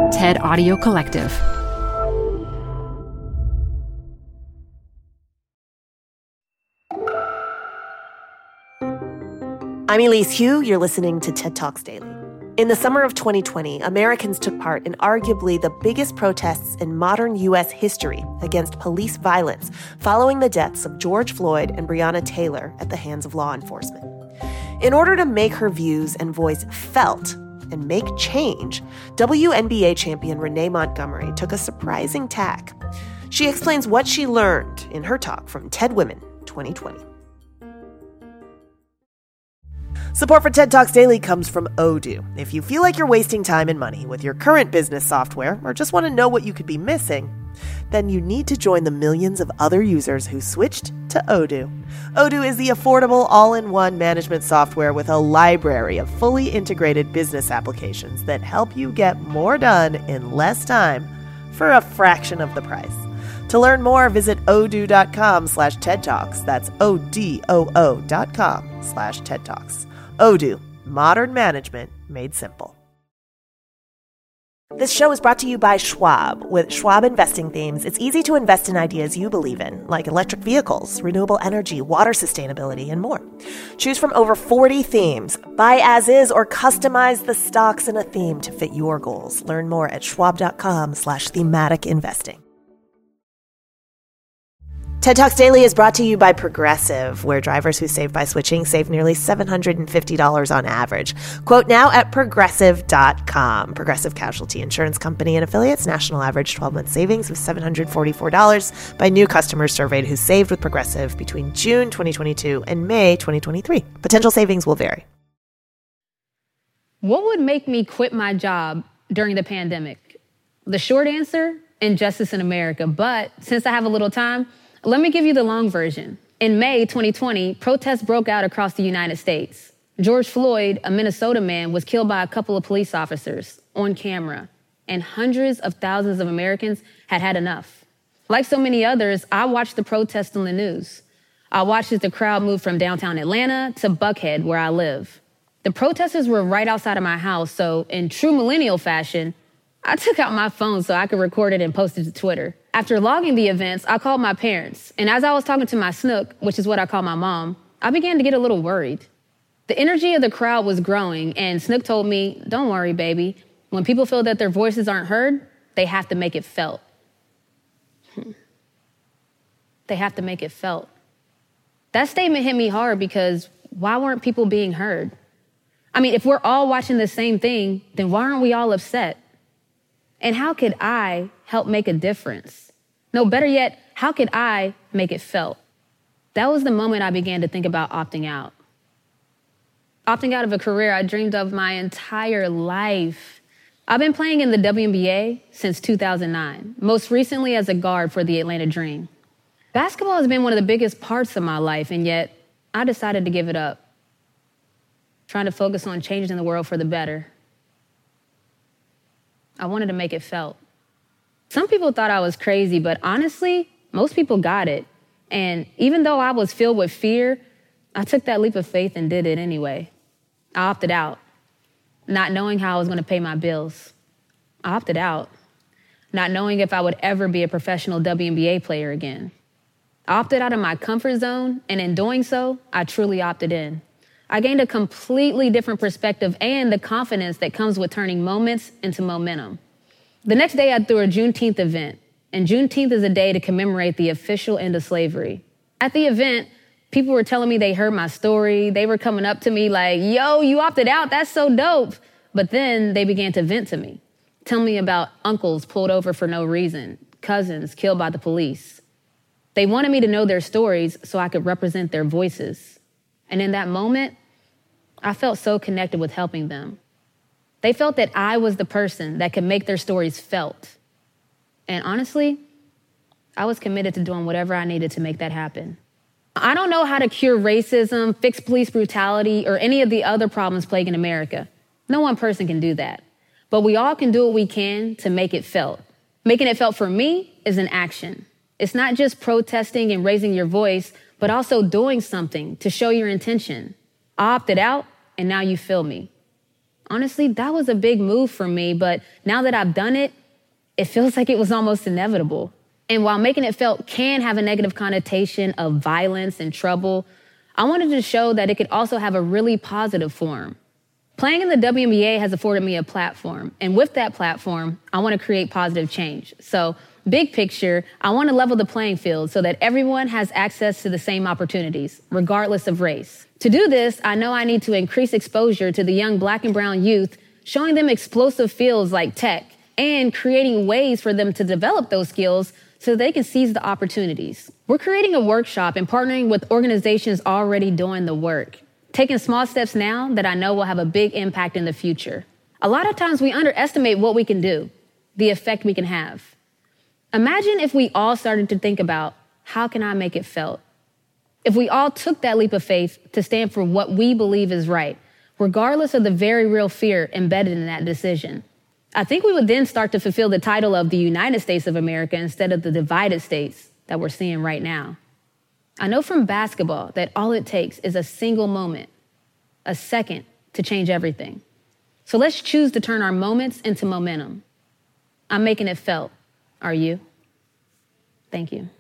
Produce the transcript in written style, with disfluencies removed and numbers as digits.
TED Audio Collective. I'm Elise Hu. You're listening to TED Talks Daily. In the summer of 2020, Americans took part in arguably the biggest protests in modern U.S. history against police violence following the deaths of George Floyd and Breonna Taylor at the hands of law enforcement. In order to make her views and voice felt and make change, WNBA champion Renee Montgomery took a surprising tack. She explains what she learned in her talk from TED Women 2020. Support for TED Talks Daily comes from Odoo. If you feel like you're wasting time and money with your current business software or just want to know what you could be missing, then you need to join the millions of other users who switched to Odoo. Odoo is the affordable all-in-one management software with a library of fully integrated business applications that help you get more done in less time for a fraction of the price. To learn more, visit odoo.com/TED Talks. That's ODOO.com/TED Talks. Odoo, modern management made simple. This show is brought to you by Schwab. With Schwab investing themes, it's easy to invest in ideas you believe in, like electric vehicles, renewable energy, water sustainability, and more. Choose from over 40 themes. Buy as is or customize the stocks in a theme to fit your goals. Learn more at schwab.com/thematic investing. TED Talks Daily is brought to you by Progressive, where drivers who save by switching save nearly $750 on average. Quote now at Progressive.com. Progressive Casualty Insurance Company and affiliates. National average 12-month savings of $744 by new customers surveyed who saved with Progressive between June 2022 and May 2023. Potential savings will vary. What would make me quit my job during the pandemic? The short answer, injustice in America. But since I have a little time, let me give you the long version. In May 2020, protests broke out across the United States. George Floyd, a Minnesota man, was killed by a couple of police officers on camera, and hundreds of thousands of Americans had had enough. Like so many others, I watched the protests on the news. I watched as the crowd moved from downtown Atlanta to Buckhead, where I live. The protesters were right outside of my house, so in true millennial fashion, I took out my phone so I could record it and post it to Twitter. After logging the events, I called my parents, and as I was talking to my snook, which is what I call my mom, I began to get a little worried. The energy of the crowd was growing, and Snook told me, "Don't worry, baby. When people feel that their voices aren't heard, they have to make it felt." They have to make it felt. That statement hit me hard because why weren't people being heard? I mean, if we're all watching the same thing, then why aren't we all upset? And how could I help make a difference? No, better yet, how could I make it felt? That was the moment I began to think about opting out. Opting out of a career I dreamed of my entire life. I've been playing in the WNBA since 2009, most recently as a guard for the Atlanta Dream. Basketball has been one of the biggest parts of my life, and yet I decided to give it up, trying to focus on changing the world for the better. I wanted to make it felt. Some people thought I was crazy, but honestly, most people got it. And even though I was filled with fear, I took that leap of faith and did it anyway. I opted out, not knowing how I was going to pay my bills. I opted out, not knowing if I would ever be a professional WNBA player again. I opted out of my comfort zone, and in doing so, I truly opted in. I gained a completely different perspective and the confidence that comes with turning moments into momentum. The next day, I threw a Juneteenth event, and Juneteenth is a day to commemorate the official end of slavery. At the event, people were telling me they heard my story. They were coming up to me like, "Yo, you opted out, that's so dope." But then they began to vent to me, tell me about uncles pulled over for no reason, cousins killed by the police. They wanted me to know their stories so I could represent their voices. And in that moment, I felt so connected with helping them. They felt that I was the person that could make their stories felt. And honestly, I was committed to doing whatever I needed to make that happen. I don't know how to cure racism, fix police brutality, or any of the other problems plaguing America. No one person can do that. But we all can do what we can to make it felt. Making it felt for me is an action. It's not just protesting and raising your voice, but also doing something to show your intention. I opted out, and now you feel me. Honestly, that was a big move for me, but now that I've done it, it feels like it was almost inevitable. And while making it felt can have a negative connotation of violence and trouble, I wanted to show that it could also have a really positive form. Playing in the WNBA has afforded me a platform, and with that platform, I want to create positive change. So, big picture, I want to level the playing field so that everyone has access to the same opportunities, regardless of race. To do this, I know I need to increase exposure to the young Black and brown youth, showing them explosive fields like tech, and creating ways for them to develop those skills so they can seize the opportunities. We're creating a workshop and partnering with organizations already doing the work, taking small steps now that I know will have a big impact in the future. A lot of times we underestimate what we can do, the effect we can have. Imagine if we all started to think about, how can I make it felt? If we all took that leap of faith to stand for what we believe is right, regardless of the very real fear embedded in that decision, I think we would then start to fulfill the title of the United States of America instead of the divided states that we're seeing right now. I know from basketball that all it takes is a single moment, a second, to change everything. So let's choose to turn our moments into momentum. I'm making it felt. Are you? Thank you.